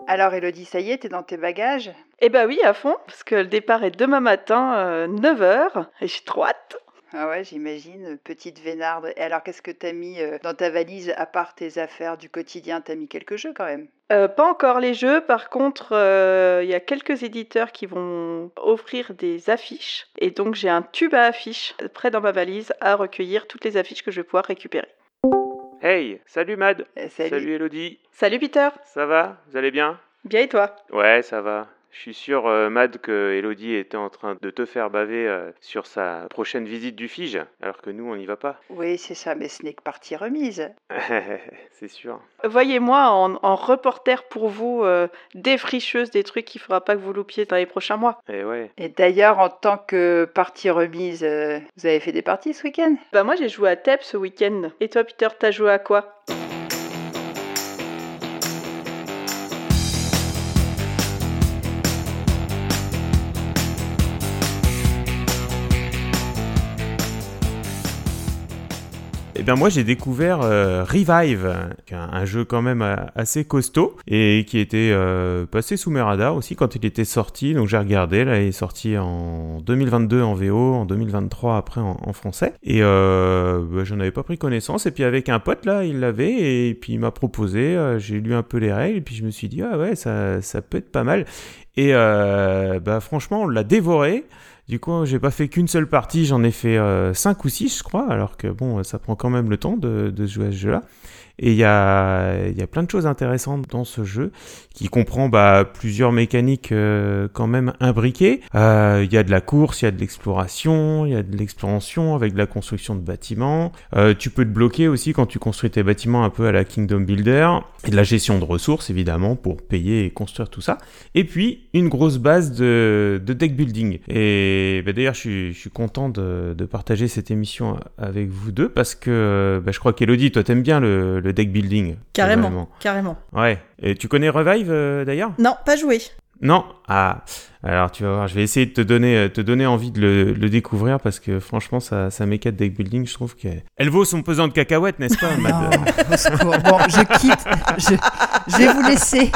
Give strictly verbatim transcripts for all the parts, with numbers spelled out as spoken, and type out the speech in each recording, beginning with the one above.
Alors Élodie, ça y est, t'es dans tes bagages? Eh bah oui, à fond, parce que le départ est demain matin, euh, neuf heures, et j'ai trop hâte. Ah ouais, j'imagine, petite vénarde. Et alors qu'est-ce que t'as mis euh, dans ta valise, à part tes affaires du quotidien? T'as mis quelques jeux quand même? Euh, pas encore les jeux, par contre, euh, il y a quelques éditeurs qui vont offrir des affiches, et donc j'ai un tube à affiches prêt dans ma valise à recueillir toutes les affiches que je vais pouvoir récupérer. Hey, salut Mad. Euh, salut. Salut Élodie. Salut Peter. Ça va? Vous allez bien? Bien et toi? Ouais, ça va. Je suis sûr, euh, Mad, que Élodie était en train de te faire baver euh, sur sa prochaine visite du Fige, alors que nous, on n'y va pas. Oui, c'est ça, mais ce n'est que partie remise. C'est sûr. Voyez-moi en, en reporter pour vous, euh, défricheuse des trucs qu'il ne faudra pas que vous loupiez dans les prochains mois. Et ouais. Et d'ailleurs, en tant que partie remise, euh, vous avez fait des parties ce week-end? Bah moi j'ai joué à T E P ce week-end. Et toi Peter, t'as joué à quoi? Eh bien moi j'ai découvert euh, Revive, un, un jeu quand même euh, assez costaud et qui était euh, passé sous mes radars aussi quand il était sorti. Donc j'ai regardé, là il est sorti en deux mille vingt-deux en V O, en deux mille vingt-trois après en, en français. Et euh, bah, j'en avais pas pris connaissance. Et puis avec un pote là, il l'avait et puis il m'a proposé, euh, j'ai lu un peu les règles et puis je me suis dit ah ouais ça, ça peut être pas mal. Et euh, bah franchement on l'a dévoré. Du coup, j'ai pas fait qu'une seule partie, j'en ai fait euh, cinq ou six, je crois, alors que bon, ça prend quand même le temps de, de jouer à ce jeu-là. Et il y a, y a plein de choses intéressantes dans ce jeu, qui comprend bah, plusieurs mécaniques euh, quand même imbriquées. Il euh, y a de la course, il y a de l'exploration, il y a de l'expansion avec de la construction de bâtiments. Euh, tu peux te bloquer aussi quand tu construis tes bâtiments un peu à la Kingdom Builder. Et de la gestion de ressources, évidemment, pour payer et construire tout ça. Et puis, une grosse base de, de deck building. Et bah, d'ailleurs, je suis, je suis content de, de partager cette émission avec vous deux, parce que bah, je crois qu'Élodie, toi, t'aimes bien le, le deck building. Carrément, vraiment. carrément. Ouais. Et tu connais Revive, euh, d'ailleurs? Non, pas joué. Non? Ah, alors tu vas voir, je vais essayer de te donner, te donner envie de le, le découvrir, parce que franchement, sa, sa méca de deck building, je trouve qu'elle elle vaut son pesant de cacahuètes, n'est-ce pas, Mad? Non, au secours. Bon, je quitte, je, je vais vous laisser.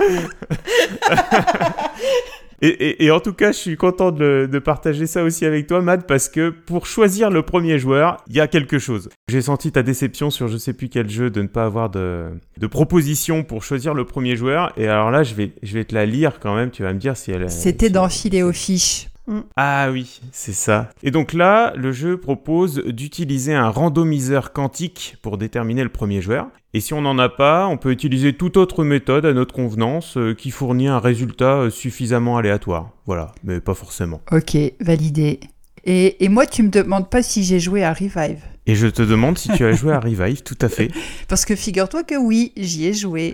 Et, et, et en tout cas, je suis content de, de partager ça aussi avec toi, Mad, parce que pour choisir le premier joueur, il y a quelque chose. J'ai senti ta déception sur je sais plus quel jeu de ne pas avoir de, de proposition pour choisir le premier joueur. Et alors là, je vais, je vais te la lire quand même, tu vas me dire si elle... C'était si dans elle... Filet aux fiches. Ah oui, c'est ça. Et donc là, le jeu propose d'utiliser un randomiseur quantique pour déterminer le premier joueur. Et si on n'en a pas, on peut utiliser toute autre méthode à notre convenance euh, qui fournit un résultat euh, suffisamment aléatoire. Voilà, mais pas forcément. Ok, validé. Et, et moi, tu me demandes pas si j'ai joué à Revive. Et je te demande si tu as joué à Revive, tout à fait. Parce que figure-toi que oui, j'y ai joué.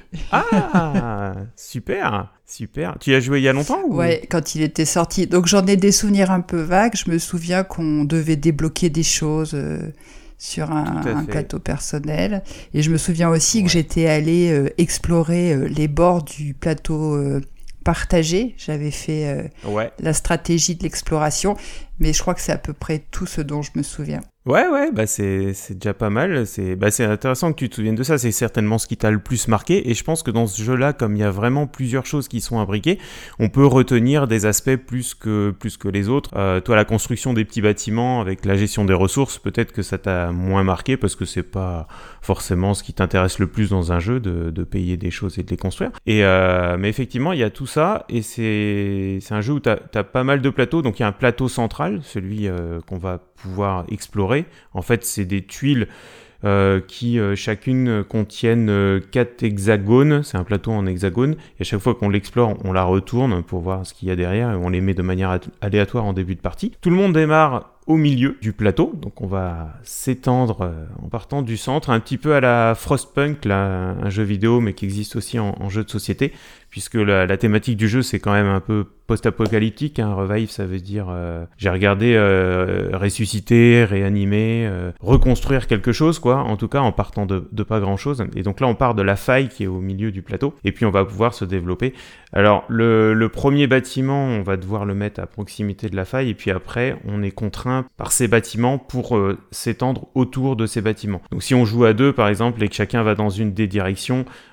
Ah, super, super. Tu y as joué il y a longtemps ou... Ouais, quand il était sorti. Donc j'en ai des souvenirs un peu vagues. Je me souviens qu'on devait débloquer des choses euh, sur un, un plateau personnel. Et je me souviens aussi ouais. que j'étais allée euh, explorer euh, les bords du plateau euh, partagé. J'avais fait euh, ouais. la stratégie de l'exploration. Mais je crois que c'est à peu près tout ce dont je me souviens. Ouais, ouais, bah c'est, c'est déjà pas mal. C'est, bah c'est intéressant que tu te souviennes de ça. C'est certainement ce qui t'a le plus marqué. Et je pense que dans ce jeu-là, comme il y a vraiment plusieurs choses qui sont imbriquées, on peut retenir des aspects plus que, plus que les autres. Euh, toi, la construction des petits bâtiments avec la gestion des ressources, peut-être que ça t'a moins marqué parce que c'est pas forcément ce qui t'intéresse le plus dans un jeu, de, de payer des choses et de les construire. Et, euh, mais effectivement, il y a tout ça. Et c'est, c'est un jeu où t'as, t'as pas mal de plateaux. Donc il y a un plateau central, celui euh, qu'on va pouvoir explorer. En fait, c'est des tuiles euh, qui euh, chacune contiennent euh, quatre hexagones. C'est un plateau en hexagone. Et à chaque fois qu'on l'explore, on la retourne pour voir ce qu'il y a derrière et on les met de manière aléatoire en début de partie. Tout le monde démarre au milieu du plateau, donc on va s'étendre euh, en partant du centre, un petit peu à la Frostpunk, là, un jeu vidéo mais qui existe aussi en, en jeu de société, puisque la, la thématique du jeu c'est quand même un peu post-apocalyptique, hein. Revive ça veut dire, euh, j'ai regardé euh, ressusciter, réanimer, euh, reconstruire quelque chose quoi, en tout cas en partant de, de pas grand chose, et donc là on part de la faille qui est au milieu du plateau, et puis on va pouvoir se développer. Alors le, le premier bâtiment, on va devoir le mettre à proximité de la faille, et puis après on est contraint par ces bâtiments pour euh, s'étendre autour de ces bâtiments. Donc si on joue à deux par exemple et que chacun va dans une des directions,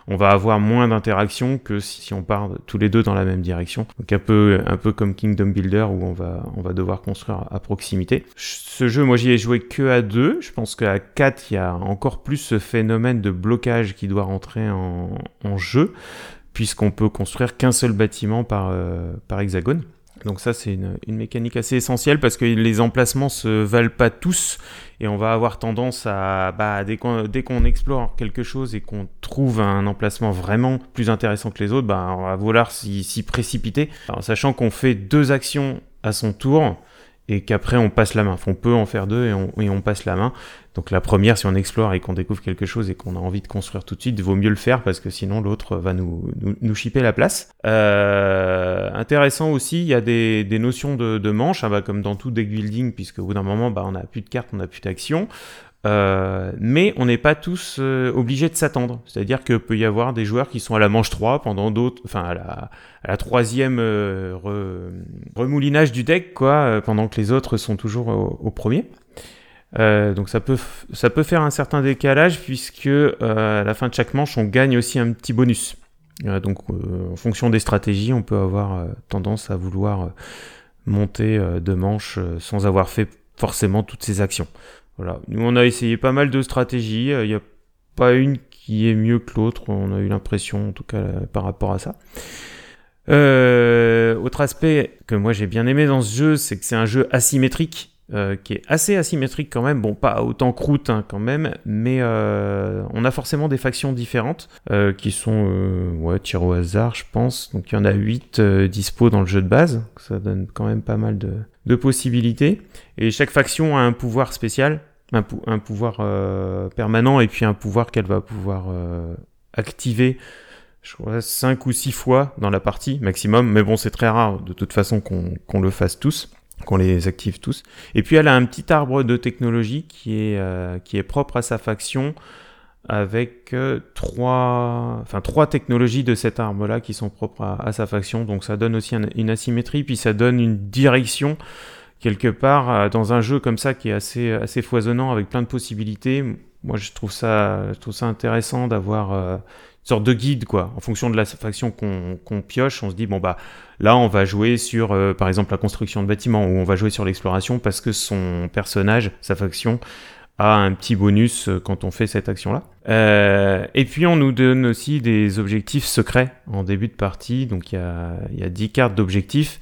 on va avoir moins d'interaction que si, si on part tous les deux dans la même direction. Donc un peu, un peu comme Kingdom Builder où on va, on va devoir construire à proximité. Ce jeu, moi j'y ai joué que à deux. Je pense qu'à quatre, il y a encore plus ce phénomène de blocage qui doit rentrer en, en jeu, puisqu'on peut construire qu'un seul bâtiment par, euh, par hexagone. Donc ça, c'est une, une mécanique assez essentielle parce que les emplacements se valent pas tous et on va avoir tendance à, bah, dès qu'on, dès qu'on explore quelque chose et qu'on trouve un emplacement vraiment plus intéressant que les autres, bah, on va vouloir s'y, s'y précipiter. Alors, sachant qu'on fait deux actions à son tour et qu'après on passe la main. Enfin, on peut en faire deux et on, et on passe la main. Donc la première, si on explore et qu'on découvre quelque chose et qu'on a envie de construire tout de suite, il vaut mieux le faire parce que sinon l'autre va nous, nous, nous chipper la place. Euh, intéressant aussi, il y a des, des notions de, de manche, hein, bah, comme dans tout deck building, puisque au bout d'un moment, bah, on n'a plus de cartes, on n'a plus d'action. Euh, mais on n'est pas tous euh, obligés de s'attendre. C'est-à-dire que peut y avoir des joueurs qui sont à la manche trois pendant d'autres, enfin à la, à la troisième euh, re, remoulinage du deck, quoi, euh, pendant que les autres sont toujours au, au premier. Euh, donc ça peut, f- ça peut faire un certain décalage puisque euh, à la fin de chaque manche, on gagne aussi un petit bonus. Euh, donc euh, en fonction des stratégies, on peut avoir euh, tendance à vouloir euh, monter euh, de manches euh, sans avoir fait forcément toutes ces actions. Voilà. Nous, on a essayé pas mal de stratégies. Il n'y a pas une qui est mieux que l'autre. On a eu l'impression, en tout cas, là, par rapport à ça. Euh, autre aspect que moi j'ai bien aimé dans ce jeu, c'est que c'est un jeu asymétrique. Euh, qui est assez asymétrique quand même, bon pas autant que Root hein, quand même, mais euh, on a forcément des factions différentes euh, qui sont euh, ouais, tir au hasard je pense, donc il y en a huit euh, dispo dans le jeu de base, donc ça donne quand même pas mal de, de possibilités, et chaque faction a un pouvoir spécial, un, pou- un pouvoir euh, permanent et puis un pouvoir qu'elle va pouvoir euh, activer je crois cinq ou six fois dans la partie maximum, mais bon c'est très rare de toute façon qu'on, qu'on le fasse tous, qu'on les active tous. Et puis elle a un petit arbre de technologie qui est, euh, qui est propre à sa faction avec euh, trois, enfin, trois technologies de cet arbre-là qui sont propres à, à sa faction. Donc ça donne aussi un, une asymétrie, puis ça donne une direction quelque part euh, dans un jeu comme ça qui est assez, assez foisonnant avec plein de possibilités. Moi je trouve ça, je trouve ça intéressant d'avoir euh, une sorte de guide quoi. En fonction de la faction qu'on, qu'on pioche, on se dit bon bah là, on va jouer sur, euh, par exemple, la construction de bâtiments, ou on va jouer sur l'exploration parce que son personnage, sa faction, a un petit bonus euh, quand on fait cette action-là. Euh, et puis, on nous donne aussi des objectifs secrets en début de partie. Donc, il y a, il y a dix cartes d'objectifs.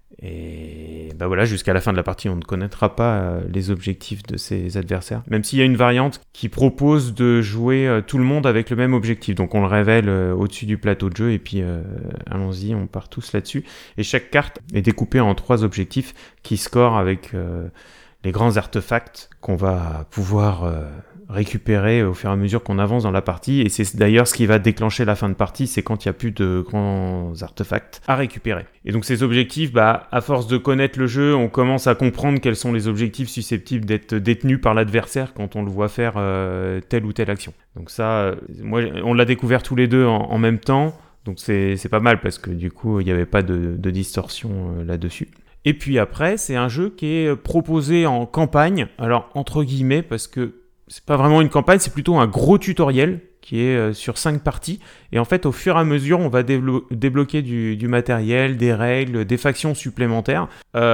Et bah voilà, jusqu'à la fin de la partie, on ne connaîtra pas euh, les objectifs de ses adversaires. Même s'il y a une variante qui propose de jouer euh, tout le monde avec le même objectif. Donc on le révèle euh, au-dessus du plateau de jeu et puis euh, allons-y, on part tous là-dessus. Et chaque carte est découpée en trois objectifs qui scorent avec euh, les grands artefacts qu'on va pouvoir euh, récupérer au fur et à mesure qu'on avance dans la partie. Et c'est d'ailleurs ce qui va déclencher la fin de partie, c'est quand il n'y a plus de grands artefacts à récupérer. Et donc ces objectifs, bah, à force de connaître le jeu, on commence à comprendre quels sont les objectifs susceptibles d'être détenus par l'adversaire quand on le voit faire euh, telle ou telle action. Donc ça, euh, moi, on l'a découvert tous les deux en, en même temps, donc c'est, c'est pas mal parce que du coup, il n'y avait pas de, de distorsion euh, là-dessus. Et puis après, c'est un jeu qui est proposé en campagne, alors entre guillemets, parce que c'est pas vraiment une campagne, c'est plutôt un gros tutoriel qui est euh, sur cinq parties. Et en fait, au fur et à mesure, on va déblo- débloquer du, du matériel, des règles, des factions supplémentaires,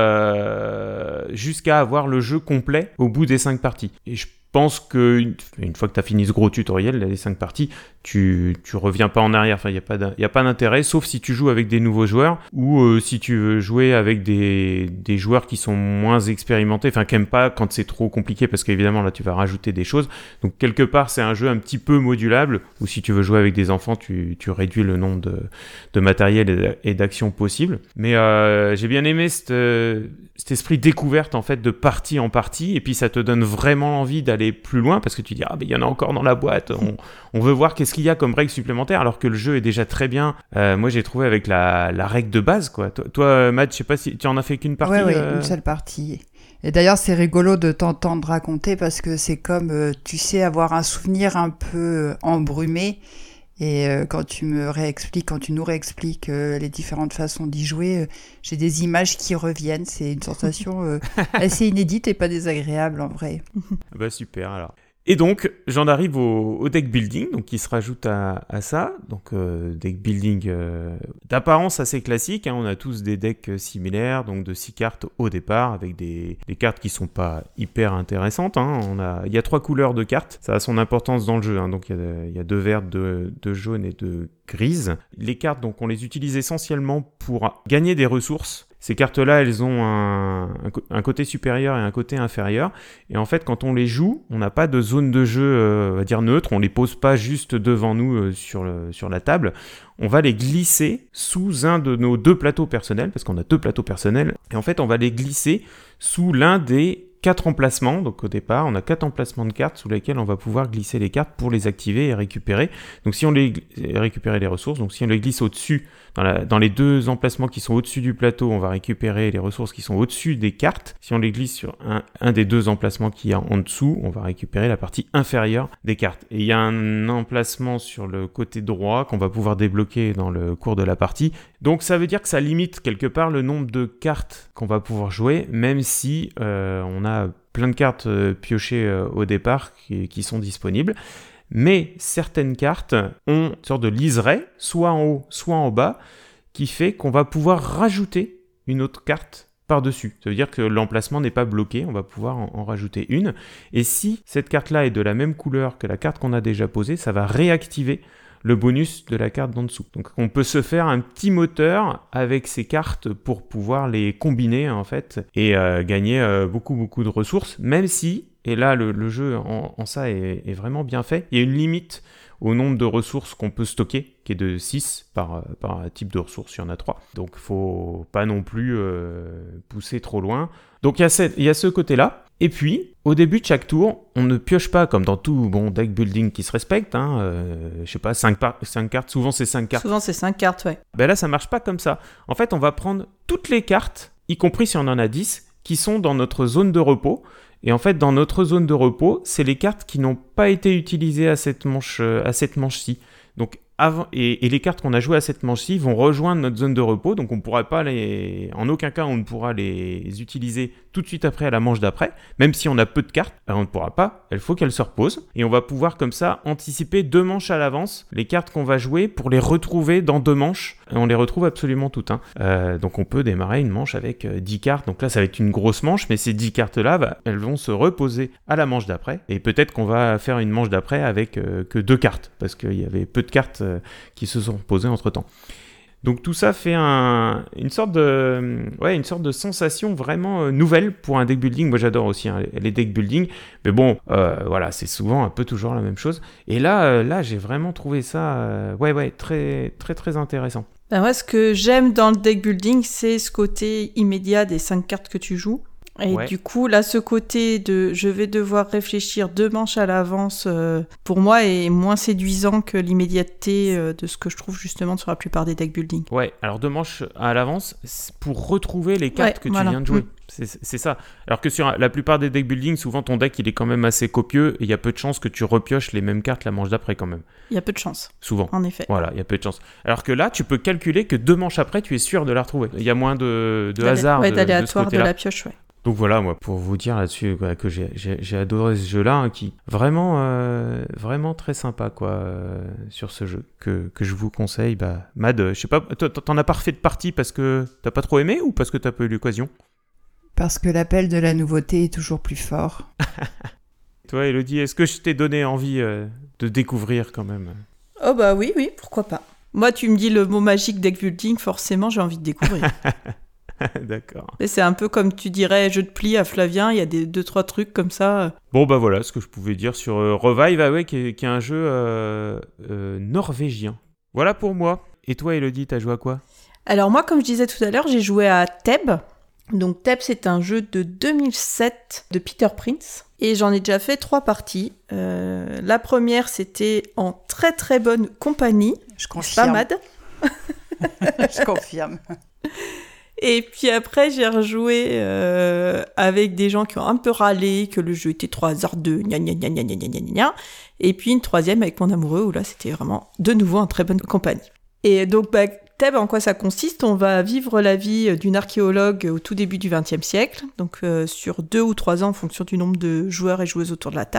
euh, jusqu'à avoir le jeu complet au bout des cinq parties. Et je pense que une, une fois que tu as fini ce gros tutoriel, les cinq parties, tu tu reviens pas en arrière. Enfin, il y a pas il y a pas d'intérêt, sauf si tu joues avec des nouveaux joueurs ou euh, si tu veux jouer avec des des joueurs qui sont moins expérimentés, enfin qui aiment pas quand c'est trop compliqué parce qu'évidemment là tu vas rajouter des choses. Donc quelque part c'est un jeu un petit peu modulable. Ou si tu veux jouer avec des enfants, tu tu réduis le nombre de de matériel et d'actions possibles. Mais euh, j'ai bien aimé cette cet esprit découverte en fait de partie en partie, et puis ça te donne vraiment l'envie d'aller plus loin parce que tu dis ah ben il y en a encore dans la boîte, on, on veut voir qu'est-ce qu'il y a comme règles supplémentaires alors que le jeu est déjà très bien. Euh, moi j'ai trouvé avec la, la règle de base quoi. Toi, toi Matt, je sais pas si tu en as fait qu'une partie. Ouais, ouais, euh... une seule partie. Et d'ailleurs c'est rigolo de t'entendre raconter parce que c'est comme euh, tu sais avoir un souvenir un peu embrumé. Et euh, quand tu me réexpliques, quand tu nous réexpliques euh, les différentes façons d'y jouer, euh, j'ai des images qui reviennent. C'est une sensation euh, assez inédite et pas désagréable en vrai. Bah super alors. Et donc, j'en arrive au, au deck building, donc qui se rajoute à, à ça. Donc, euh, deck building euh, d'apparence assez classique. Hein. On a tous des decks similaires, donc de six cartes au départ, avec des, des cartes qui sont pas hyper intéressantes. Hein. On a, il y a trois couleurs de cartes, ça a son importance dans le jeu. Hein. Donc, il y, a, il y a deux vertes, deux, deux jaunes et deux grises. Les cartes, donc, on les utilise essentiellement pour gagner des ressources. Ces cartes-là, elles ont un, un, un côté supérieur et un côté inférieur. Et en fait, quand on les joue, on n'a pas de zone de jeu, euh, on va dire neutre. On les pose pas juste devant nous euh, sur, le, sur la table. On va les glisser sous un de nos deux plateaux personnels, parce qu'on a deux plateaux personnels. Et en fait, on va les glisser sous l'un des quatre emplacements. Donc au départ, on a quatre emplacements de cartes sous lesquels on va pouvoir glisser les cartes pour les activer et récupérer. Donc si on les récupérer les ressources, donc si on les glisse au-dessus, dans, la, dans les deux emplacements qui sont au-dessus du plateau, on va récupérer les ressources qui sont au-dessus des cartes. Si on les glisse sur un, un des deux emplacements qui est en dessous, on va récupérer la partie inférieure des cartes. Et il y a un emplacement sur le côté droit qu'on va pouvoir débloquer dans le cours de la partie. Donc ça veut dire que ça limite quelque part le nombre de cartes qu'on va pouvoir jouer, même si euh, on a plein de cartes euh, piochées euh, au départ qui, qui sont disponibles. Mais certaines cartes ont une sorte de liseré, soit en haut, soit en bas, qui fait qu'on va pouvoir rajouter une autre carte par-dessus. Ça veut dire que l'emplacement n'est pas bloqué, on va pouvoir en, en rajouter une. Et si cette carte-là est de la même couleur que la carte qu'on a déjà posée, ça va réactiver le bonus de la carte d'en dessous. Donc on peut se faire un petit moteur avec ces cartes pour pouvoir les combiner en fait et euh, gagner euh, beaucoup beaucoup de ressources, même si, et là le, le jeu en, en ça est, est vraiment bien fait, il y a une limite au nombre de ressources qu'on peut stocker, qui est de six par, par type de ressources, il y en a trois. Donc il ne faut pas non plus euh, pousser trop loin. Donc il y a cette, il y a ce côté-là. Et puis, au début de chaque tour, on ne pioche pas comme dans tout bon deck building qui se respecte. Hein, euh, je sais pas, cinq cartes, souvent c'est cinq cartes. Souvent c'est cinq cartes, ouais. Ben là, ça marche pas comme ça. En fait, on va prendre toutes les cartes, y compris si on en a dix, qui sont dans notre zone de repos. Et en fait, dans notre zone de repos, c'est les cartes qui n'ont pas été utilisées à cette manche, à cette manche-ci. Donc, avant, et, et les cartes qu'on a jouées à cette manche-ci vont rejoindre notre zone de repos, donc on ne pourra pas les, en aucun cas on ne pourra les utiliser tout de suite après à la manche d'après, même si on a peu de cartes, on ne pourra pas, il faut qu'elles se reposent, et on va pouvoir comme ça anticiper deux manches à l'avance, les cartes qu'on va jouer pour les retrouver dans deux manches, et on les retrouve absolument toutes. Hein. Euh, donc on peut démarrer une manche avec dix cartes, donc là ça va être une grosse manche, mais ces dix cartes-là, bah, elles vont se reposer à la manche d'après, et peut-être qu'on va faire une manche d'après avec euh, que deux cartes, parce qu'il y avait peu de cartes qui se sont posées entre-temps. Donc tout ça fait un, une, sorte de, ouais, une sorte de sensation vraiment euh, nouvelle pour un deck building. Moi j'adore aussi hein, les deck building, mais bon, euh, voilà, c'est souvent un peu toujours la même chose. Et là, euh, là j'ai vraiment trouvé ça euh, ouais, ouais, très, très, très intéressant. Ben moi, ce que j'aime dans le deck building, c'est ce côté immédiat des cinq cartes que tu joues. Et ouais. Du coup, là, ce côté de je vais devoir réfléchir deux manches à l'avance, euh, pour moi, est moins séduisant que l'immédiateté euh, de ce que je trouve justement sur la plupart des deck building. Ouais, alors deux manches à l'avance pour retrouver les cartes ouais, que voilà. tu viens de jouer. Mmh. C'est, c'est ça. Alors que sur la plupart des deck building, souvent ton deck il est quand même assez copieux et il y a peu de chances que tu repioches les mêmes cartes la manche d'après quand même. Il y a peu de chances. Souvent. En effet. Voilà, il y a peu de chances. Alors que là, tu peux calculer que deux manches après, tu es sûr de la retrouver. Il y a moins de, de hasard. Ouais, de, d'aléatoire de, de la pioche, ouais. Donc voilà, moi, pour vous dire là-dessus quoi, que j'ai, j'ai, j'ai adoré ce jeu-là, hein, qui vraiment, euh, vraiment très sympa quoi, euh, sur ce jeu, que, que je vous conseille. Bah, Mad, je sais pas, t'en as pas refait de partie parce que t'as pas trop aimé ou parce que t'as pas eu l'occasion ? Parce que l'appel de la nouveauté est toujours plus fort. Toi, Elodie, est-ce que je t'ai donné envie euh, de découvrir quand même ? Oh bah oui, oui, pourquoi pas. Moi, tu me dis le mot magique deck building, forcément, j'ai envie de découvrir. D'accord. Et c'est un peu comme tu dirais jeu de pli à Flavien, il y a des deux trois trucs comme ça. Bon bah voilà ce que je pouvais dire sur euh, Revive, ah ouais, qui, est, qui est un jeu euh, euh, norvégien. Voilà pour moi. Et toi Elodie, t'as joué à quoi ? Alors moi, comme je disais tout à l'heure, j'ai joué à Thèbes. Donc Thèbes, c'est un jeu de deux mille sept de Peter Prince. Et j'en ai déjà fait trois parties. Euh, la première, c'était en très très bonne compagnie. Je confirme. Pas Mad. Je confirme. Et puis après, j'ai rejoué euh, avec des gens qui ont un peu râlé, que le jeu était trop hasardeux, gna gna gna gna gna gna gna gna. Et puis une troisième avec mon amoureux, où là, c'était vraiment de nouveau en très bonne compagnie. Et donc, bah, Thèbes, en quoi ça consiste ? On va vivre la vie d'une archéologue au tout début du vingtième siècle, donc euh, sur deux ou trois ans en fonction du nombre de joueurs et joueuses autour de la table.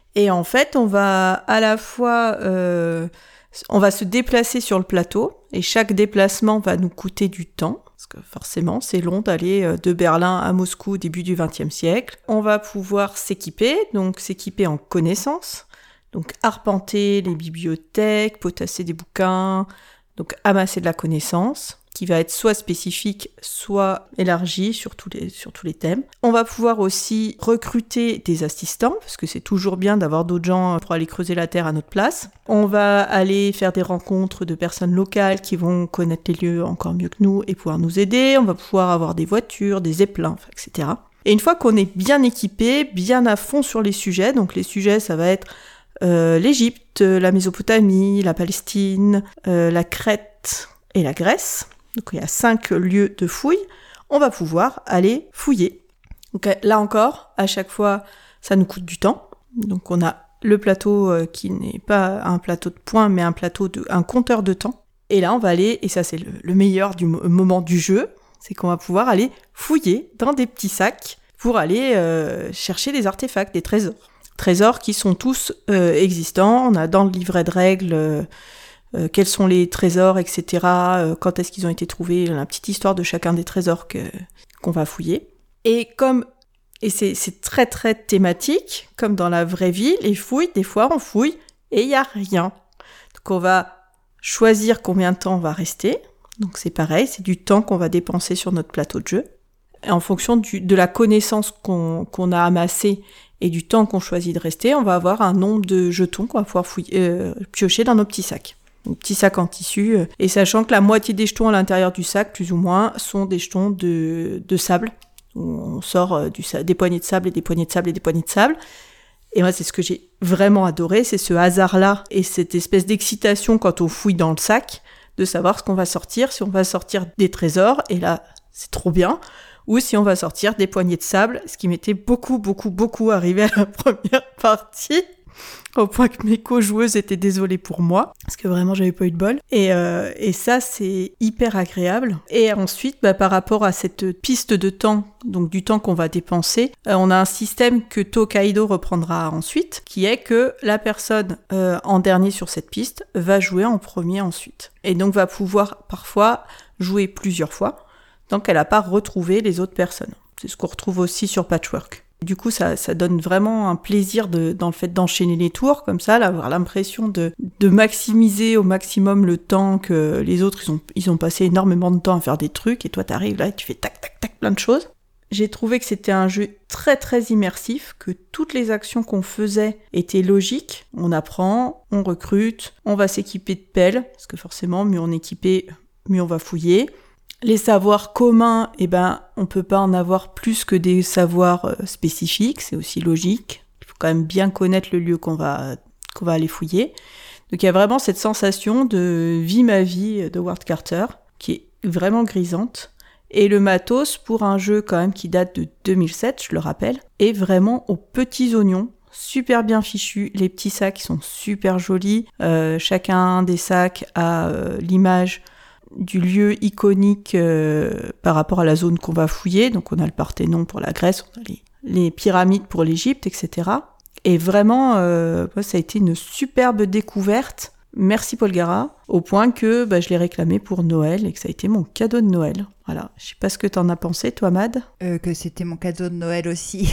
Et en fait, on va à la fois... Euh, on va se déplacer sur le plateau, et chaque déplacement va nous coûter du temps, parce que forcément, c'est long d'aller de Berlin à Moscou au début du vingtième siècle. On va pouvoir s'équiper, donc s'équiper en connaissances, donc arpenter les bibliothèques, potasser des bouquins, donc amasser de la connaissance, qui va être soit spécifique, soit élargie sur tous les, sur tous les thèmes. On va pouvoir aussi recruter des assistants, parce que c'est toujours bien d'avoir d'autres gens pour aller creuser la terre à notre place. On va aller faire des rencontres de personnes locales qui vont connaître les lieux encore mieux que nous et pouvoir nous aider. On va pouvoir avoir des voitures, des zeppelins, et cetera. Et une fois qu'on est bien équipé, bien à fond sur les sujets, donc les sujets, ça va être euh, l'Égypte, la Mésopotamie, la Palestine, euh, la Crète et la Grèce. Donc il y a cinq lieux de fouille, on va pouvoir aller fouiller. Donc là encore, à chaque fois, ça nous coûte du temps. Donc on a le plateau euh, qui n'est pas un plateau de points, mais un plateau de, un compteur de temps. Et là, on va aller, et ça c'est le, le meilleur du mo- moment du jeu, c'est qu'on va pouvoir aller fouiller dans des petits sacs pour aller euh, chercher des artefacts, des trésors. Trésors qui sont tous euh, existants. On a dans le livret de règles... Euh, Euh, quels sont les trésors, et cetera. Euh, quand est-ce qu'ils ont été trouvés, la petite histoire de chacun des trésors que, qu'on va fouiller. Et comme, et c'est, c'est très très thématique, comme dans la vraie vie, les fouilles, des fois on fouille et il n'y a rien. Donc on va choisir combien de temps on va rester. Donc c'est pareil, c'est du temps qu'on va dépenser sur notre plateau de jeu. Et en fonction du, de la connaissance qu'on, qu'on a amassée et du temps qu'on choisit de rester, on va avoir un nombre de jetons qu'on va pouvoir fouiller, euh, piocher dans nos petits sacs. Un petit sac en tissu, et sachant que la moitié des jetons à l'intérieur du sac, plus ou moins, sont des jetons de, de sable. On sort du, des poignées de sable et des poignées de sable et des poignées de sable. Et moi, c'est ce que j'ai vraiment adoré, c'est ce hasard-là et cette espèce d'excitation quand on fouille dans le sac, de savoir ce qu'on va sortir, si on va sortir des trésors, et là, c'est trop bien, ou si on va sortir des poignées de sable, ce qui m'était beaucoup, beaucoup, beaucoup arrivé à la première partie. Au point que mes co-joueuses étaient désolées pour moi, parce que vraiment j'avais pas eu de bol. Et, euh, et ça, c'est hyper agréable. Et ensuite, bah, par rapport à cette piste de temps, donc du temps qu'on va dépenser, euh, on a un système que Tokaido reprendra ensuite, qui est que la personne euh, en dernier sur cette piste va jouer en premier ensuite. Et donc va pouvoir parfois jouer plusieurs fois, tant qu'elle n'a pas retrouvé les autres personnes. C'est ce qu'on retrouve aussi sur Patchwork. Du coup, ça, ça donne vraiment un plaisir de, dans le fait d'enchaîner les tours, comme ça, là, avoir l'impression de, de maximiser au maximum le temps que les autres, ils ont, ils ont passé énormément de temps à faire des trucs, et toi, t'arrives là et tu fais tac, tac, tac, plein de choses. J'ai trouvé que c'était un jeu très, très immersif, que toutes les actions qu'on faisait étaient logiques. On apprend, on recrute, on va s'équiper de pelles, parce que forcément, mieux on est équipé, mieux on va fouiller. Les savoirs communs, eh ben, on peut pas en avoir plus que des savoirs euh, spécifiques, c'est aussi logique. Il faut quand même bien connaître le lieu qu'on va, qu'on va aller fouiller. Donc il y a vraiment cette sensation de vie ma vie de Howard Carter, qui est vraiment grisante. Et le matos, pour un jeu quand même qui date de deux mille sept, je le rappelle, est vraiment aux petits oignons, super bien fichu. Les petits sacs sont super jolis. Euh, chacun des sacs a euh, l'image du lieu iconique euh, par rapport à la zone qu'on va fouiller. Donc on a le Parthénon pour la Grèce, on a les, les pyramides pour l'Égypte, et cetera. Et vraiment, euh, moi, ça a été une superbe découverte. Merci Paul Gara, au point que bah, je l'ai réclamé pour Noël et que ça a été mon cadeau de Noël. Voilà, je sais pas ce que t'en as pensé, toi, Mad. euh, Que c'était mon cadeau de Noël aussi.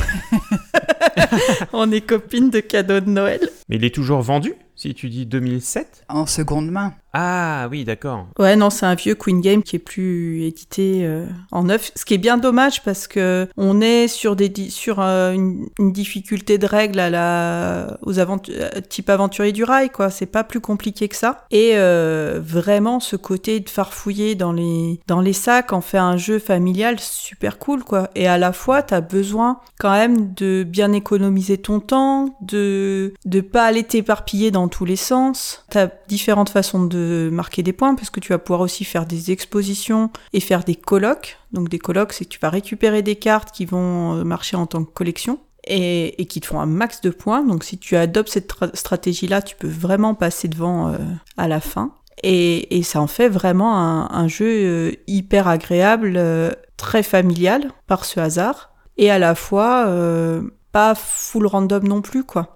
On est copines de cadeaux de Noël. Mais il est toujours vendu, si tu dis deux mille sept ? En seconde main. Ah oui, d'accord. Ouais, non, c'est un vieux Queen Game qui est plus édité euh, en neuf. Ce qui est bien dommage parce que on est sur des di- sur euh, une, une difficulté de règles à la aux aventu- type aventurier du rail, quoi. C'est pas plus compliqué que ça. Et euh, vraiment, ce côté de farfouiller dans les dans les sacs en fait un jeu familial super cool, quoi. Et à la fois, t'as besoin quand même de bien économiser ton temps, de de pas aller t'éparpiller dans tous les sens. T'as différentes façons de marquer des points parce que tu vas pouvoir aussi faire des expositions et faire des colloques. Donc des colloques, c'est que tu vas récupérer des cartes qui vont marcher en tant que collection et, et qui te font un max de points. Donc si tu adoptes cette tra- stratégie-là, tu peux vraiment passer devant euh, à la fin. Et, et ça en fait vraiment un, un jeu euh, hyper agréable, euh, très familial par ce hasard et à la fois euh, pas full random non plus, quoi.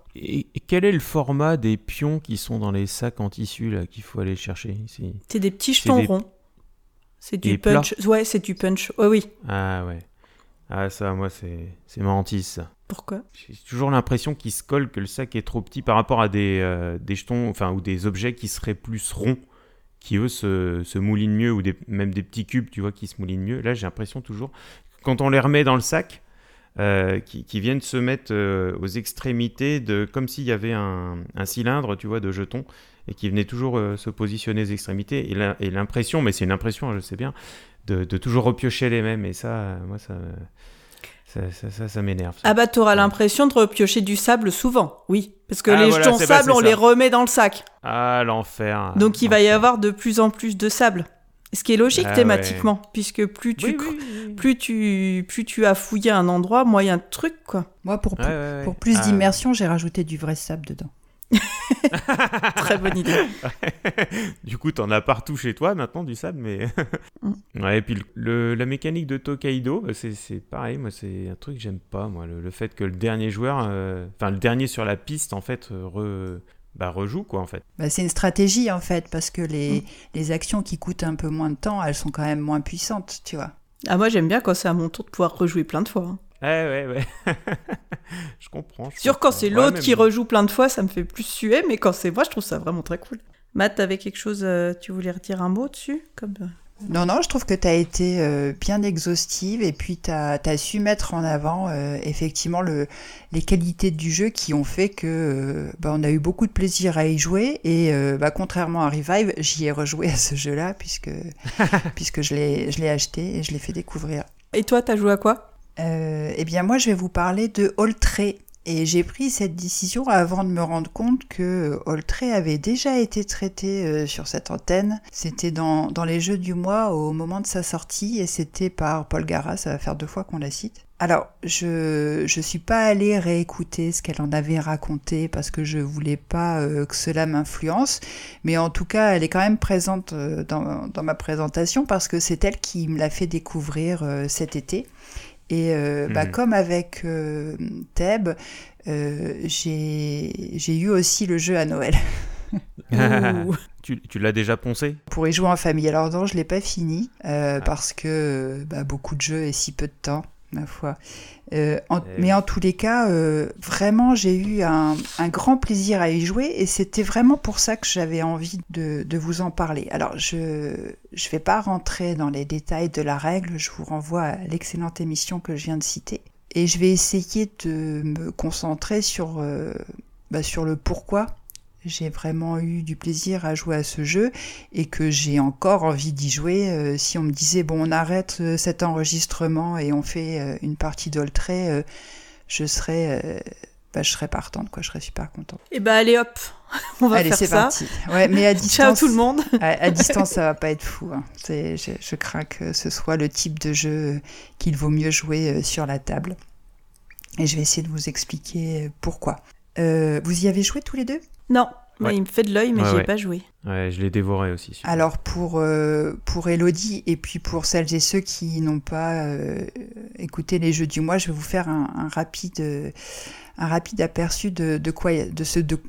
Et, et quel est le format des pions qui sont dans les sacs en tissu là, qu'il faut aller chercher ici ? C'est des petits jetons des... ronds. C'est du Et punch. plat. Ouais, c'est du punch. Oh, oui. Ah ouais. Ah ça, moi, c'est, c'est ma hantise, ça. Pourquoi ? J'ai toujours l'impression qu'il se colle, que le sac est trop petit par rapport à des, euh, des jetons, enfin, ou des objets qui seraient plus ronds, qui eux se, se moulinent mieux, ou des, même des petits cubes, tu vois, qui se moulinent mieux. Là, j'ai l'impression toujours, quand on les remet dans le sac, Euh, qui, qui viennent se mettre euh, aux extrémités, de, comme s'il y avait un, un cylindre, tu vois, de jetons, et qui venait toujours euh, se positionner aux extrémités. Et, la, et l'impression, mais c'est une impression, je sais bien, de, de toujours repiocher les mêmes. Et ça, euh, moi, ça, ça, ça, ça, ça m'énerve. Ça. Ah bah, t'auras ouais. l'impression de repiocher du sable souvent, oui. Parce que ah, les voilà, jetons sable, on ça. les remet dans le sac. Ah, l'enfer. Donc, il l'enfer. va y avoir de plus en plus de sable. Ce qui est logique ah, thématiquement, ouais. puisque plus tu, oui, oui, oui. plus, tu, plus tu as fouillé un endroit, moins il y a un truc, quoi. Moi, pour, ouais, ouais, ouais. pour plus ah, d'immersion, ouais. j'ai rajouté du vrai sable dedans. Très bonne idée. Du coup, t'en as partout chez toi maintenant du sable, mais mm. ouais. Et puis le, le, la mécanique de Tokaido, bah, c'est, c'est pareil. Moi, c'est un truc que j'aime pas. Moi, le, le fait que le dernier joueur, enfin euh, le dernier sur la piste, en fait, re, bah, rejoue quoi, en fait. Bah, c'est une stratégie en fait, parce que les, mm. les actions qui coûtent un peu moins de temps, elles sont quand même moins puissantes, tu vois. Ah moi, j'aime bien quand c'est à mon tour de pouvoir rejouer plein de fois. Hein. Ouais, ouais, ouais. je comprends. Je Sûr, comprends. quand c'est l'autre ouais, qui rejoue plein de fois, ça me fait plus suer, mais quand c'est moi, je trouve ça vraiment très cool. Matt, t'avais quelque chose, euh, tu voulais redire un mot dessus comme... Non, non, je trouve que tu as été euh, bien exhaustive et puis tu as su mettre en avant euh, effectivement le, les qualités du jeu qui ont fait que euh, bah, on a eu beaucoup de plaisir à y jouer et euh, bah, contrairement à Revive, j'y ai rejoué à ce jeu-là puisque, puisque je l'ai, je l'ai acheté et je l'ai fait découvrir. Et toi, t'as joué à quoi ? euh, Eh bien moi, je vais vous parler de Oltré. Et j'ai pris cette décision avant de me rendre compte que Oltré avait déjà été traité euh, sur cette antenne. C'était dans, dans les jeux du mois au moment de sa sortie et c'était par Paul Gara, ça va faire deux fois qu'on la cite. Alors, je je suis pas allée réécouter ce qu'elle en avait raconté parce que je voulais pas euh, que cela m'influence, mais en tout cas, elle est quand même présente euh, dans, dans ma présentation parce que c'est elle qui me l'a fait découvrir euh, cet été. Et euh, mmh. bah, comme avec euh, Theb, euh, j'ai, j'ai eu aussi le jeu à Noël. tu, tu l'as déjà poncé ? Pour y jouer en famille. Alors non, je ne l'ai pas fini, euh, ah. parce que bah, beaucoup de jeux et si peu de temps, ma foi. Euh, en, mais en tous les cas, euh, vraiment, j'ai eu un, un grand plaisir à y jouer et c'était vraiment pour ça que j'avais envie de, de vous en parler. Alors, je ne vais pas rentrer dans les détails de la règle, je vous renvoie à l'excellente émission que je viens de citer. Et je vais essayer de me concentrer sur, euh, bah, sur le pourquoi j'ai vraiment eu du plaisir à jouer à ce jeu et que j'ai encore envie d'y jouer. Euh, si on me disait, bon, on arrête euh, cet enregistrement et on fait euh, une partie d'Oltré, euh, je serais, euh, bah, je serais partante, quoi. Je serais super contente. Et bah, allez hop, on va allez, faire c'est ça. Parti. Ouais, mais à distance, ciao tout le monde. à, à distance, ça va pas être fou. Hein. C'est, je, je crains que ce soit le type de jeu qu'il vaut mieux jouer sur la table. Et je vais essayer de vous expliquer pourquoi. Euh, vous y avez joué tous les deux ? Non, mais ouais. il me fait de l'œil, mais ouais, j'y ai ouais. pas joué. Ouais, je l'ai dévoré aussi. Super. Alors pour, euh, pour Elodie et puis pour celles et ceux qui n'ont pas euh, écouté les jeux du mois, je vais vous faire un, un, rapide, un rapide aperçu de, de quoi... De ce, de,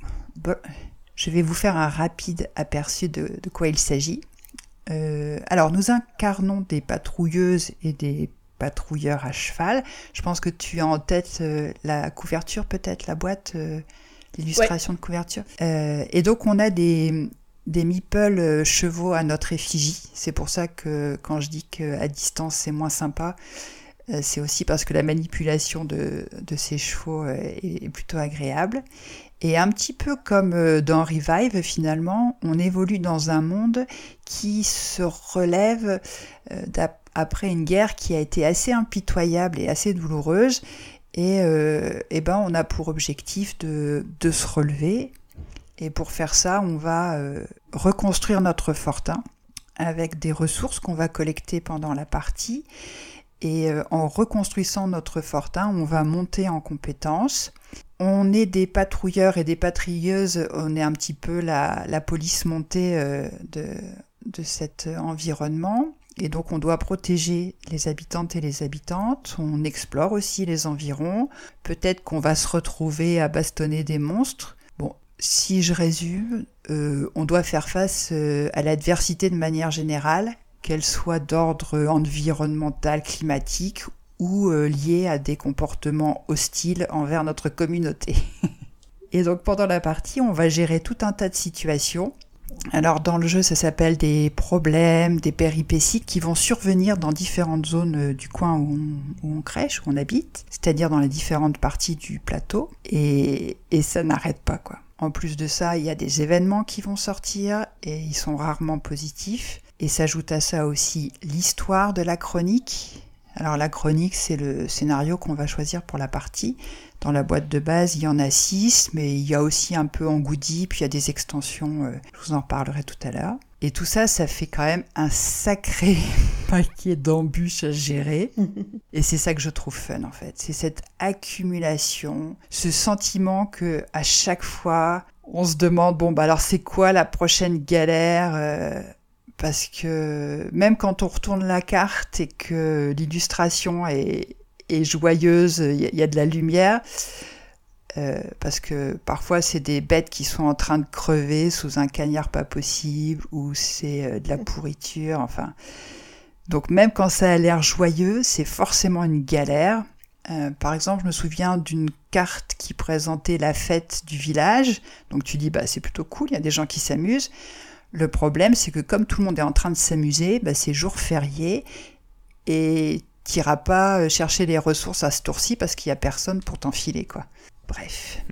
je vais vous faire un rapide aperçu de, de quoi il s'agit. Euh, alors nous incarnons des patrouilleuses et des patrouilleurs à cheval. Je pense que tu as en tête euh, la couverture, peut-être la boîte... Euh, l'illustration ouais. de couverture. Euh, et donc, on a des, des meeples euh, chevaux à notre effigie. C'est pour ça que quand je dis qu'à distance, c'est moins sympa, euh, c'est aussi parce que la manipulation de, de ces chevaux euh, est, est plutôt agréable. Et un petit peu comme euh, dans Revive, finalement, on évolue dans un monde qui se relève euh, après une guerre qui a été assez impitoyable et assez douloureuse. Et, euh, et ben on a pour objectif de, de se relever. Et pour faire ça, on va euh, reconstruire notre fortin avec des ressources qu'on va collecter pendant la partie. Et euh, en reconstruisant notre fortin, on va monter en compétences. On est des patrouilleurs et des patrouilleuses, on est un petit peu la, la police montée euh, de, de cet environnement. Et donc on doit protéger les habitantes et les habitantes, on explore aussi les environs, peut-être qu'on va se retrouver à bastonner des monstres. Bon, si je résume, euh, on doit faire face euh, à l'adversité de manière générale, qu'elle soit d'ordre environnemental, climatique ou euh, liée à des comportements hostiles envers notre communauté. Et donc pendant la partie, on va gérer tout un tas de situations. Alors dans le jeu, ça s'appelle des problèmes, des péripéties qui vont survenir dans différentes zones du coin où on, où on crèche, où on habite, c'est-à-dire dans les différentes parties du plateau, et, et ça n'arrête pas, quoi. En plus de ça, il y a des événements qui vont sortir, et ils sont rarement positifs, et s'ajoute à ça aussi l'histoire de la chronique. Alors la chronique, c'est le scénario qu'on va choisir pour la partie. Dans la boîte de base, il y en a six, mais il y a aussi un peu en goodie, puis il y a des extensions, euh, je vous en parlerai tout à l'heure. Et tout ça, ça fait quand même un sacré paquet d'embûches à gérer. Et c'est ça que je trouve fun, en fait. C'est cette accumulation, ce sentiment que à chaque fois, on se demande, bon, bah alors c'est quoi la prochaine galère euh, parce que même quand on retourne la carte et que l'illustration est, est joyeuse, il y, y a de la lumière, euh, parce que parfois c'est des bêtes qui sont en train de crever sous un cagnard pas possible, ou c'est euh, de la pourriture, enfin. Donc même quand ça a l'air joyeux, c'est forcément une galère. Euh, par exemple, je me souviens d'une carte qui présentait la fête du village, donc tu dis, bah c'est plutôt cool, il y a des gens qui s'amusent. Le problème, c'est que comme tout le monde est en train de s'amuser, bah, c'est jour férié et tu n'iras pas chercher les ressources à ce tour-ci parce qu'il n'y a personne pour t'enfiler, quoi. Bref.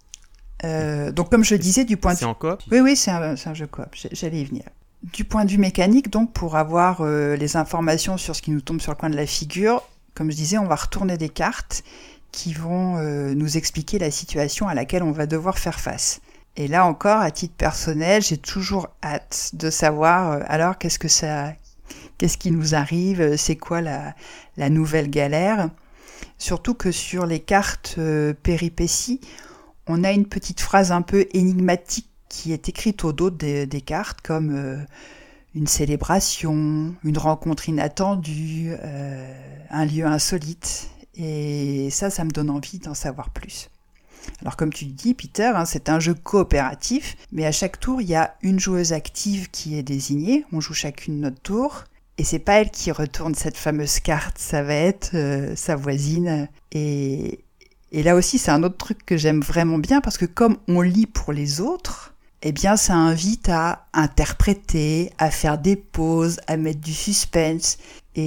Euh, donc, comme je disais, du point de vue... C'est en coop ? Oui, oui, c'est un, c'est un jeu coop. J'allais y venir. Du point de vue mécanique, donc, pour avoir euh, les informations sur ce qui nous tombe sur le coin de la figure, comme je disais, on va retourner des cartes qui vont euh, nous expliquer la situation à laquelle on va devoir faire face. Et là encore, à titre personnel, j'ai toujours hâte de savoir, euh, alors, qu'est-ce que ça, qu'est-ce qui nous arrive, c'est quoi la, la nouvelle galère. Surtout que sur les cartes euh, péripéties, on a une petite phrase un peu énigmatique qui est écrite au dos des, des cartes, comme euh, une célébration, une rencontre inattendue, euh, un lieu insolite. Et ça, ça me donne envie d'en savoir plus. Alors comme tu dis, Peter, hein, c'est un jeu coopératif, mais à chaque tour, il y a une joueuse active qui est désignée, on joue chacune notre tour, et c'est pas elle qui retourne cette fameuse carte, ça va être euh, sa voisine. Et, et là aussi, c'est un autre truc que j'aime vraiment bien, parce que comme on lit pour les autres, eh bien ça invite à interpréter, à faire des pauses, à mettre du suspense,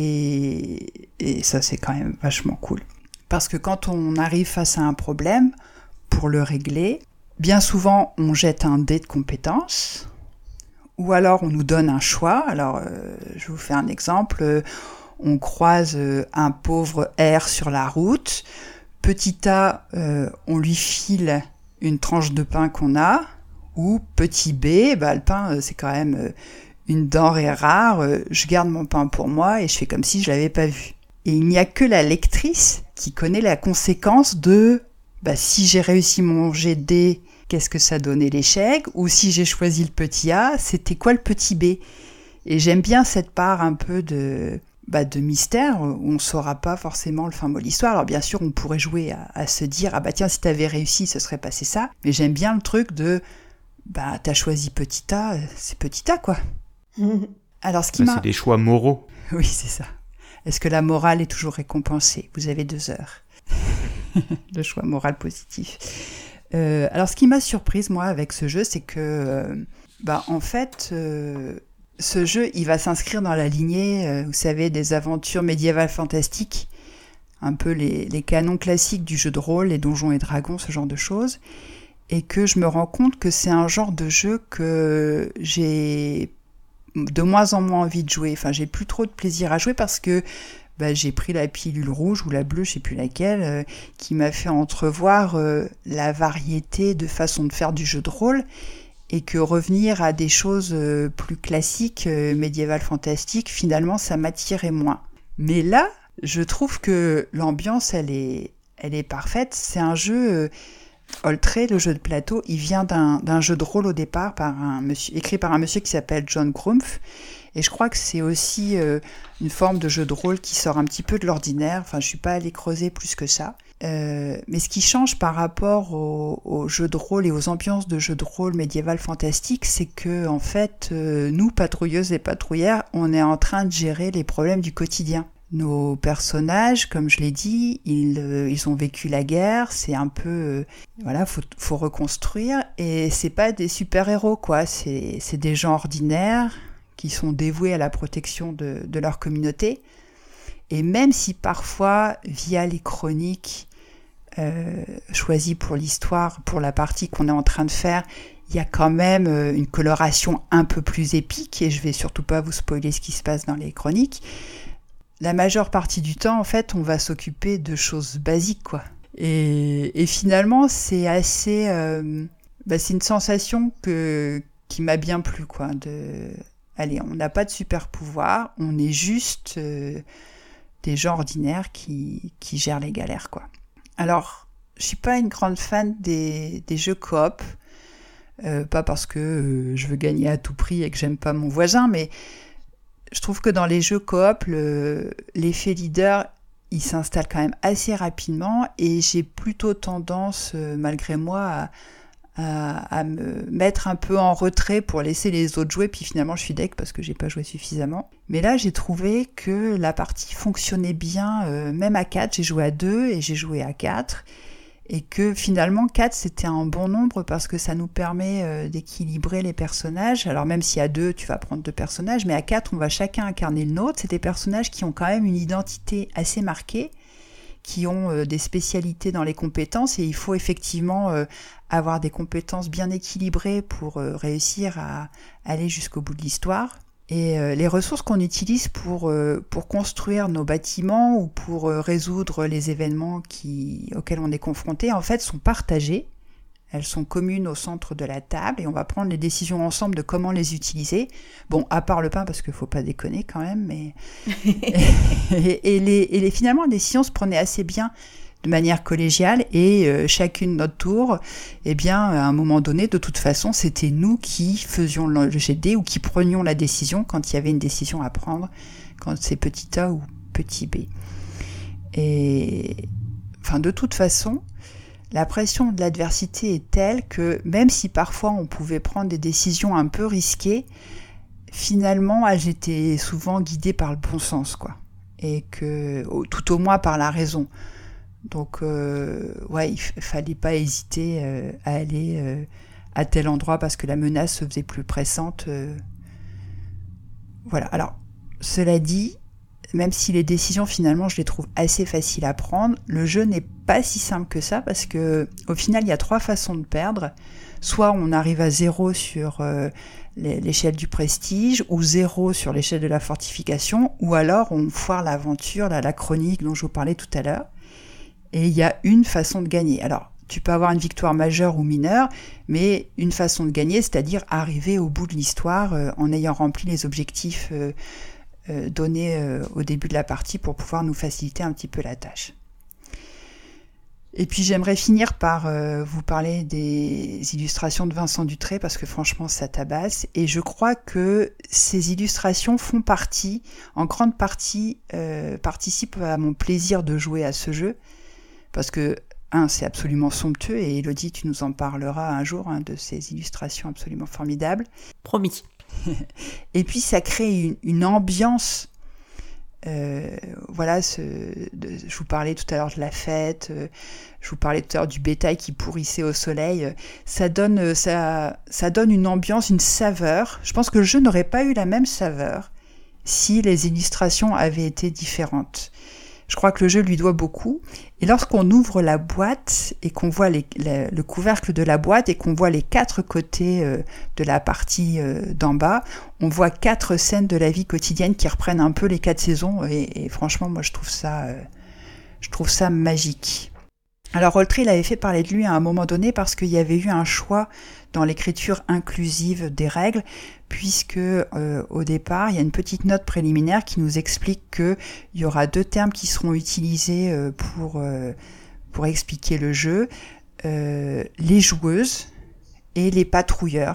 et, et ça c'est quand même vachement cool. Parce que quand on arrive face à un problème, pour le régler, bien souvent on jette un dé de compétences, ou alors on nous donne un choix. Alors euh, je vous fais un exemple, euh, on croise euh, un pauvre R sur la route, petit A, euh, on lui file une tranche de pain qu'on a, ou petit B, bah, le pain euh, c'est quand même euh, une denrée rare, euh, je garde mon pain pour moi et je fais comme si je l'avais pas vu. Et il n'y a que la lectrice qui connaît la conséquence de bah, si j'ai réussi mon jet de dés, qu'est-ce que ça donnait l'échec, ou si j'ai choisi le petit A, c'était quoi le petit B. Et j'aime bien cette part un peu de, bah, de mystère, où on ne saura pas forcément le fin mot de l'histoire. Alors bien sûr, on pourrait jouer à, à se dire, ah bah tiens, si t'avais réussi, ce serait passé ça. Mais j'aime bien le truc de, bah t'as choisi petit A, c'est petit A quoi. Alors ce qui bah, m'a... C'est des choix moraux. Oui, c'est ça. Est-ce que la morale est toujours récompensée ? Vous avez deux heures. Le choix moral positif. Euh, alors, ce qui m'a surprise, moi, avec ce jeu, c'est que, euh, bah, en fait, euh, ce jeu, il va s'inscrire dans la lignée, euh, vous savez, des aventures médiévales fantastiques, un peu les, les canons classiques du jeu de rôle, les donjons et dragons, ce genre de choses, et que je me rends compte que c'est un genre de jeu que j'ai de moins en moins envie de jouer. Enfin, j'ai plus trop de plaisir à jouer parce que bah, j'ai pris la pilule rouge ou la bleue, je sais plus laquelle, euh, qui m'a fait entrevoir euh, la variété de façons de faire du jeu de rôle, et que revenir à des choses euh, plus classiques, euh, médiévales, fantastiques, finalement, ça m'attirait moins. Mais là, je trouve que l'ambiance, elle est, elle est parfaite. C'est un jeu... Euh, Oltré, le jeu de plateau, il vient d'un, d'un jeu de rôle au départ par un monsieur, écrit par un monsieur qui s'appelle John Grumpf, Et je crois que c'est aussi euh, une forme de jeu de rôle qui sort un petit peu de l'ordinaire. Enfin, je suis pas allée creuser plus que ça. Euh, mais ce qui change par rapport aux au jeux de rôle et aux ambiances de jeux de rôle médiéval fantastique, c'est que en fait, euh, nous, patrouilleuses et patrouilleurs, on est en train de gérer les problèmes du quotidien. Nos personnages, comme je l'ai dit, ils, euh, ils ont vécu la guerre, c'est un peu... Euh, voilà, faut, faut reconstruire. Et c'est pas des super-héros, quoi. C'est, c'est des gens ordinaires qui sont dévoués à la protection de, de leur communauté. Et même si parfois, via les chroniques euh, choisies pour l'histoire, pour la partie qu'on est en train de faire, il y a quand même euh, une coloration un peu plus épique, et je vais surtout pas vous spoiler ce qui se passe dans les chroniques. La majeure partie du temps, en fait, on va s'occuper de choses basiques, quoi. Et, et finalement, c'est assez... Euh, bah, c'est une sensation que, qui m'a bien plu, quoi. De, allez, on n'a pas de super pouvoir, on est juste euh, des gens ordinaires qui, qui gèrent les galères, quoi. Alors, je suis pas une grande fan des, des jeux coop, euh, pas parce que euh, je veux gagner à tout prix et que j'aime pas mon voisin, mais... Je trouve que dans les jeux coop, le, l'effet leader, il s'installe quand même assez rapidement, et j'ai plutôt tendance, euh, malgré moi, à, à, à me mettre un peu en retrait pour laisser les autres jouer, puis finalement je suis deg parce que j'ai pas joué suffisamment. Mais là, j'ai trouvé que la partie fonctionnait bien, euh, même à quatre, j'ai joué à deux et j'ai joué à quatre, et que finalement quatre c'était un bon nombre parce que ça nous permet euh, d'équilibrer les personnages. Alors même si à deux tu vas prendre deux personnages, mais à quatre on va chacun incarner le nôtre. C'est des personnages qui ont quand même une identité assez marquée, qui ont euh, des spécialités dans les compétences, et il faut effectivement euh, avoir des compétences bien équilibrées pour euh, réussir à aller jusqu'au bout de l'histoire. Et euh, les ressources qu'on utilise pour, euh, pour construire nos bâtiments ou pour euh, résoudre les événements qui, auxquels on est confronté, en fait, sont partagées. Elles sont communes au centre de la table et on va prendre les décisions ensemble de comment les utiliser. Bon, à part le pain, parce qu'il ne faut pas déconner quand même, mais... et, et, les, et les, finalement, les décisions se prenaient assez bien de manière collégiale, et euh, chacune notre tour, eh bien, à un moment donné, de toute façon, c'était nous qui faisions le jet de dés ou qui prenions la décision quand il y avait une décision à prendre, quand c'est petit A ou petit B. Et, enfin, de toute façon, la pression de l'adversité est telle que, même si parfois on pouvait prendre des décisions un peu risquées, finalement, elles étaient souvent guidées par le bon sens, quoi. Et que, tout au moins par la raison. Donc, euh, ouais, il f- fallait pas hésiter euh, à aller euh, à tel endroit parce que la menace se faisait plus pressante. Euh. Voilà. Alors, cela dit, même si les décisions, finalement, je les trouve assez faciles à prendre, le jeu n'est pas si simple que ça parce que, au final, il y a trois façons de perdre. Soit on arrive à zéro sur euh, l'échelle du prestige, ou zéro sur l'échelle de la fortification, ou alors on foire l'aventure, la, la chronique dont je vous parlais tout à l'heure. Et il y a une façon de gagner. Alors, tu peux avoir une victoire majeure ou mineure, mais une façon de gagner, c'est-à-dire arriver au bout de l'histoire euh, en ayant rempli les objectifs euh, euh, donnés euh, au début de la partie pour pouvoir nous faciliter un petit peu la tâche. Et puis j'aimerais finir par euh, vous parler des illustrations de Vincent Dutrait, parce que franchement ça tabasse, et je crois que ces illustrations font partie, en grande partie, euh, participent à mon plaisir de jouer à ce jeu, parce que, un, c'est absolument somptueux, et Élodie, tu nous en parleras un jour, hein, de ces illustrations absolument formidables. Promis. Et puis ça crée une, une ambiance. Euh, voilà, ce, de, je vous parlais tout à l'heure de la fête, euh, je vous parlais tout à l'heure du bétail qui pourrissait au soleil. Euh, ça donne, euh, ça, ça donne une ambiance, une saveur. Je pense que le jeu n'aurait pas eu la même saveur si les illustrations avaient été différentes. Je crois que le jeu lui doit beaucoup. Et lorsqu'on ouvre la boîte et qu'on voit les, les, le couvercle de la boîte et qu'on voit les quatre côtés euh, de la partie euh, d'en bas, on voit quatre scènes de la vie quotidienne qui reprennent un peu les quatre saisons. Et, et franchement, moi, je trouve ça, euh, je trouve ça magique. Alors, Rolltree avait fait parler de lui à un moment donné parce qu'il y avait eu un choix dans l'écriture inclusive des règles, puisque euh, au départ, il y a une petite note préliminaire qui nous explique qu'il y aura deux termes qui seront utilisés euh, pour, euh, pour expliquer le jeu, euh, les joueuses et les patrouilleurs.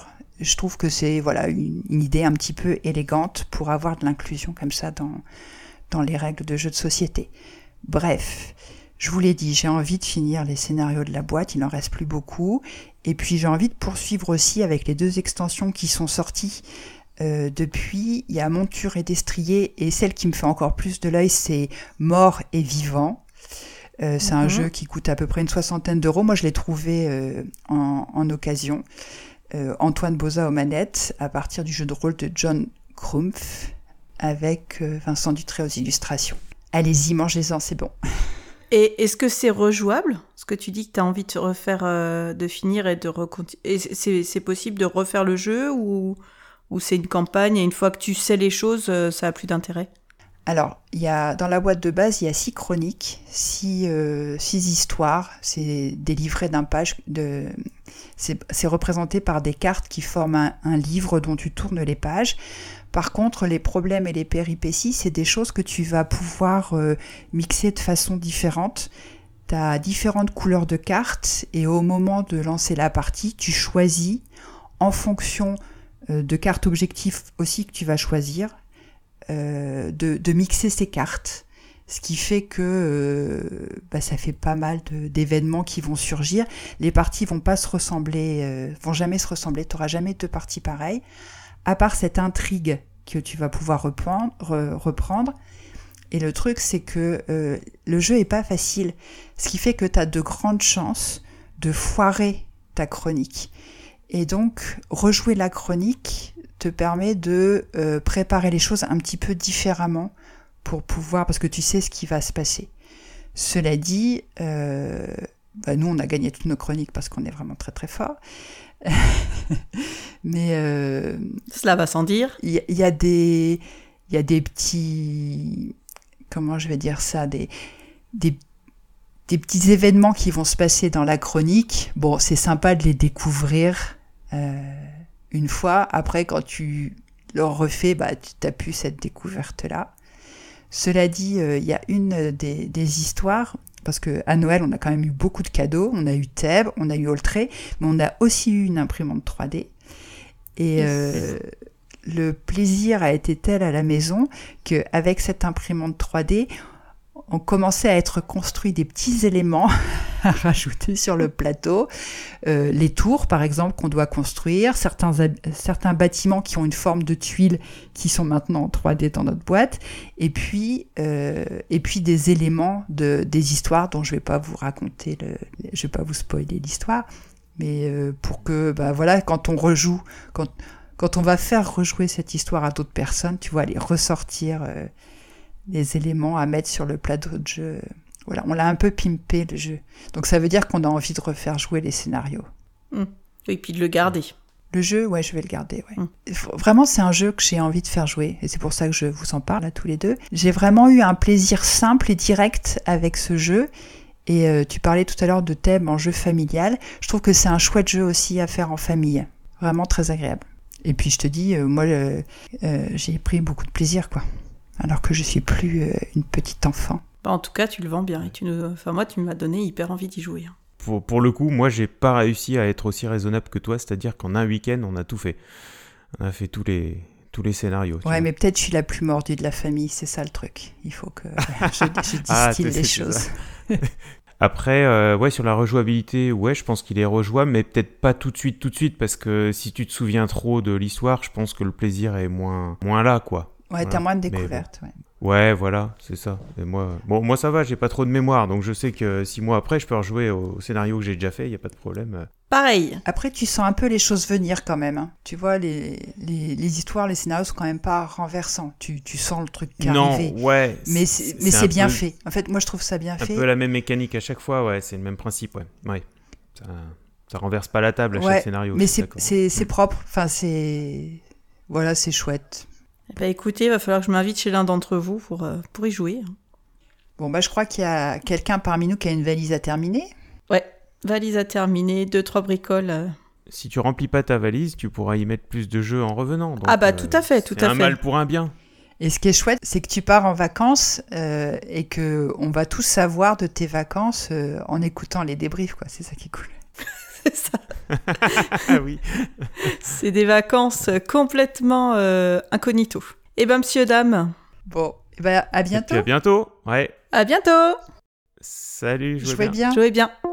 je trouve que c'est voilà une, une idée un petit peu élégante pour avoir de l'inclusion comme ça dans, dans les règles de jeu de société. Bref, je vous l'ai dit, j'ai envie de finir les scénarios de la boîte, il n'en reste plus beaucoup. Et puis j'ai envie de poursuivre aussi avec les deux extensions qui sont sorties euh, depuis. Il y a Monture et Destrier, et celle qui me fait encore plus de l'œil, c'est Mort et Vivant. Euh, c'est mm-hmm. un jeu qui coûte à peu près une soixantaine d'euros. Moi, je l'ai trouvé euh, en, en occasion. Euh, Antoine Boza aux manettes, à partir du jeu de rôle de John Krumpf, avec euh, Vincent Dutré aux illustrations. Allez-y, mangez-en, c'est bon. Et est-ce que c'est rejouable ? Parce que tu dis que tu as envie de te refaire, euh, de finir et de recontinuer. Et c'est, c'est possible de refaire le jeu ou, ou c'est une campagne et une fois que tu sais les choses, euh, ça a plus d'intérêt ? Alors, il y a, dans la boîte de base, il y a six chroniques, six, euh, six histoires. C'est des livrets d'un page. De, c'est, c'est représenté par des cartes qui forment un, un livre dont tu tournes les pages. Par contre, les problèmes et les péripéties, c'est des choses que tu vas pouvoir euh, mixer de façon différente. Tu as différentes couleurs de cartes et au moment de lancer la partie, tu choisis en fonction euh, de cartes objectifs aussi que tu vas choisir, euh, de, de mixer ces cartes. Ce qui fait que euh, bah, ça fait pas mal de, d'événements qui vont surgir. Les parties vont pas se ressembler, euh, vont jamais se ressembler. Tu n'auras jamais deux parties pareilles. À part cette intrigue que tu vas pouvoir reprendre, re, reprendre. Et le truc, c'est que euh, le jeu est pas facile, ce qui fait que tu as de grandes chances de foirer ta chronique. Et donc, rejouer la chronique te permet de euh, préparer les choses un petit peu différemment pour pouvoir, parce que tu sais ce qui va se passer. Cela dit, euh, bah nous, on a gagné toutes nos chroniques parce qu'on est vraiment très très fort. Mais euh, cela va sans dire. Il y, y a des, il y a des petits, comment je vais dire ça, des, des, des petits événements qui vont se passer dans la chronique. Bon, c'est sympa de les découvrir euh, une fois. Après, quand tu le refais, bah, tu n'as plus cette découverte-là. Cela dit, euh, il y a une des, des histoires. Parce qu'à Noël, on a quand même eu beaucoup de cadeaux. On a eu Thèbes, on a eu Oltré, mais on a aussi eu une imprimante trois D. Et euh, le plaisir a été tel à la maison qu'avec cette imprimante trois D, on commençait à être construit des petits éléments à rajouter sur le plateau. Euh, les tours, par exemple, qu'on doit construire, certains, certains bâtiments qui ont une forme de tuile qui sont maintenant en trois D dans notre boîte, et puis, euh, et puis des éléments de, des histoires dont je ne vais pas vous raconter, le, je ne vais pas vous spoiler l'histoire, mais euh, pour que, bah, voilà, quand on rejoue, quand, quand on va faire rejouer cette histoire à d'autres personnes, tu vois, les ressortir... Euh, les éléments à mettre sur le plateau de jeu. Voilà, on l'a un peu pimpé, le jeu. Donc ça veut dire qu'on a envie de refaire jouer les scénarios. Mmh. Et puis de le garder. Le jeu, ouais, je vais le garder, ouais. Mmh. Vraiment, c'est un jeu que j'ai envie de faire jouer. Et c'est pour ça que je vous en parle à tous les deux. J'ai vraiment eu un plaisir simple et direct avec ce jeu. Et euh, tu parlais tout à l'heure de thème en jeu familial. Je trouve que c'est un chouette jeu aussi à faire en famille. Vraiment très agréable. Et puis je te dis, euh, moi, euh, euh, j'ai pris beaucoup de plaisir, quoi. Alors que je suis plus euh, une petite enfant. Bah en tout cas, tu le vends bien. Et tu nous... enfin, moi, tu m'as donné hyper envie d'y jouer. Pour, pour le coup, moi, j'ai pas réussi à être aussi raisonnable que toi, c'est-à-dire qu'en un week-end, on a tout fait. On a fait tous les, tous les scénarios. Ouais, mais peut-être je suis la plus mordue de la famille, c'est ça le truc. Il faut que je, je distille ah, les choses. Après, euh, ouais, sur la rejouabilité, ouais, je pense qu'il est rejouable, mais peut-être pas tout de suite, tout de suite, parce que si tu te souviens trop de l'histoire, je pense que le plaisir est moins, moins là, quoi. Ouais, voilà. T'as moins de découvertes, bon. ouais. Ouais, voilà, c'est ça. Et moi, bon, moi ça va, j'ai pas trop de mémoire, donc je sais que six mois après, je peux rejouer au scénario que j'ai déjà fait, il y a pas de problème. Pareil. Après, tu sens un peu les choses venir quand même. Hein. Tu vois, les, les, les histoires, les scénarios sont quand même pas renversants. Tu, tu sens le truc qui non, arriver. ouais. Mais c'est, c'est, mais c'est bien peu, fait. En fait, moi, je trouve ça bien un fait. Un peu la même mécanique à chaque fois, ouais, c'est le même principe, ouais. Ouais. Ça, ça renverse pas la table à ouais, chaque scénario. Mais c'est, c'est, c'est propre. Enfin, c'est... Voilà, c'est chouette. Bah écoutez, il va falloir que je m'invite chez l'un d'entre vous pour, euh, pour y jouer. Bon, bah je crois qu'il y a quelqu'un parmi nous qui a une valise à terminer. Ouais, valise à terminer, deux, trois bricoles. Euh... Si tu remplis pas ta valise, tu pourras y mettre plus de jeux en revenant. Donc, ah bah tout à fait, tout c'est à un fait. mal pour un bien. Et ce qui est chouette, c'est que tu pars en vacances euh, et qu'on va tous savoir de tes vacances euh, en écoutant les débriefs, quoi. C'est ça qui est cool. C'est ça. Ah oui. C'est des vacances complètement euh, incognito. Eh ben, monsieur, dame. Bon, eh ben, à bientôt. Et puis à bientôt. Ouais. À bientôt. Salut, jouez, Jouez bien. bien. Jouez bien.